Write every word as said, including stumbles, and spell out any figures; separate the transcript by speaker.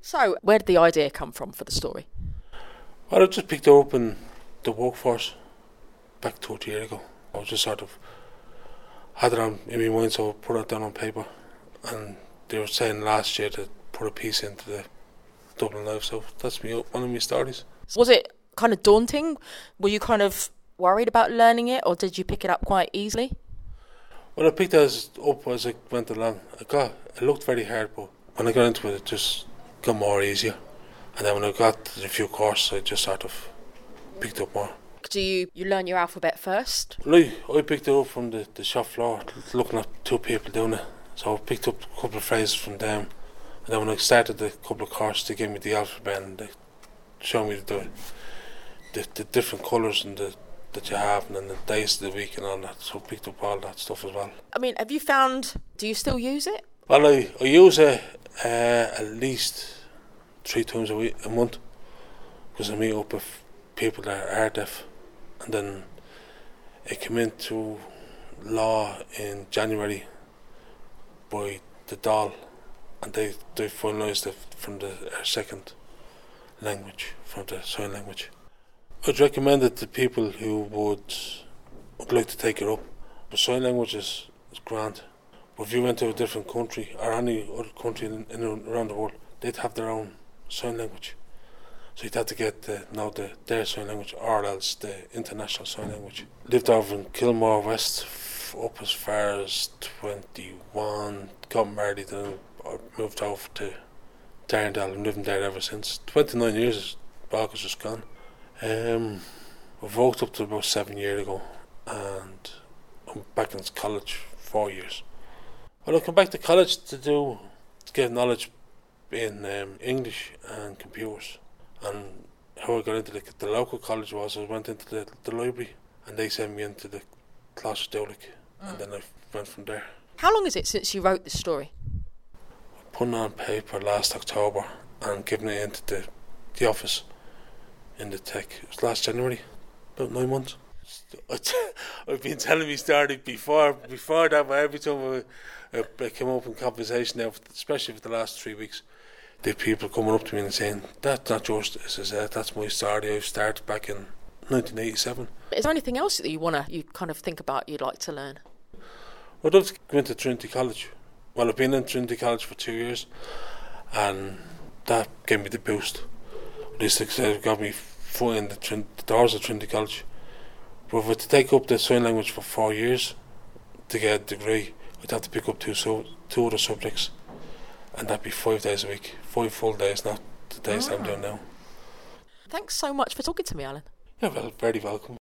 Speaker 1: So, where did the idea come from for the story?
Speaker 2: Well, I just picked it up in the workforce back thirty years ago. I was just sort of had it on in my mind, so I put it down on paper. And they were saying last year to put a piece into the Dublin Live, so that's me, one of my stories.
Speaker 1: Was it kind of daunting? Were you kind of worried about learning it, or did you pick it up quite easily?
Speaker 2: Well, I picked it as, up as I went along. I got, it looked very hard, but when I got into it, it just got more easier. And then when I got to the few courses, I just sort of picked up more.
Speaker 1: Do you, you learn your alphabet first?
Speaker 2: Well, I, I picked it up from the, the shop floor, looking at two people doing it. So I picked up a couple of phrases from them. And then when I started the couple of courses, they gave me the alphabet and they showed me the, the, the different colours and the that you have, and then the days of the week and all that. So I picked up all that stuff as well.
Speaker 1: I mean, have you found, do you still use it?
Speaker 2: Well, I, I use it uh, at least three times a week, a month, because I meet up with people that are deaf. And then I came into law in January by the D A L, and they, they finalised it from the uh, second language, from the sign language. I'd recommend it to people who would, would like to take it up. The sign language is, is grand. But if you went to a different country, or any other country in, in around the world, they'd have their own sign language. So you'd have to get the, now the, their sign language, or else the international sign language. Lived over in Kilmore West, f- up as far as twenty-one, got married, and I moved over to Darndale and living there ever since. twenty-nine years, Balk's just gone. Um, I've worked up to about seven years ago, and I'm back in college four years. Well, I come back to college to do to get knowledge in um, English and computers. And how I got into the, the local college was I went into the, the library, and they sent me into the Closter Dowlick, mm. and then I went from there.
Speaker 1: How long is it since you wrote this story?
Speaker 2: I put it on paper last October and given it into the, the office in the tech. It was last January, about nine months. I've been telling me story before before that, but every time I, I came up in conversation now, especially for the last three weeks, there are people coming up to me and saying, that's not yours, this is, uh, that's my story. I started back in nineteen eighty-seven.
Speaker 1: Is there anything else that you want to, you kind of think about you'd like to learn?
Speaker 2: I'd love to go into Trinity College. Well, I've been in Trinity College for two years, and that gave me the boost. At least it got me foot in the, Trin- the doors of Trinity College. But if I had to take up the sign language for four years to get a degree, I'd have to pick up two so, two other subjects, and that'd be five days a week, five full days, not the days oh. that I'm doing now.
Speaker 1: Thanks so much for talking to me, Alan.
Speaker 2: You're well, very welcome.